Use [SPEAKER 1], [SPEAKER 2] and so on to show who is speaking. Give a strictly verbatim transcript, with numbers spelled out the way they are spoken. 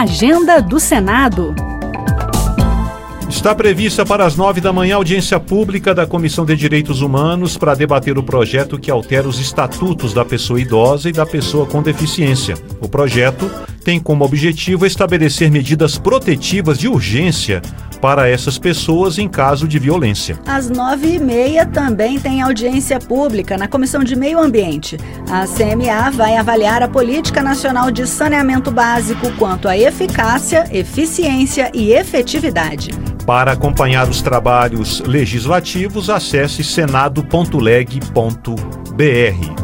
[SPEAKER 1] Agenda do Senado.
[SPEAKER 2] Está prevista para as nove da manhã a audiência pública da Comissão de Direitos Humanos para debater o projeto que altera os estatutos da pessoa idosa e da pessoa com deficiência. O projeto tem como objetivo estabelecer medidas protetivas de urgência para essas pessoas em caso de violência.
[SPEAKER 1] Às nove e meia também tem audiência pública na Comissão de Meio Ambiente. A C M A vai avaliar a Política Nacional de Saneamento Básico quanto à eficácia, eficiência e efetividade.
[SPEAKER 2] Para acompanhar os trabalhos legislativos, acesse senado ponto leg ponto br.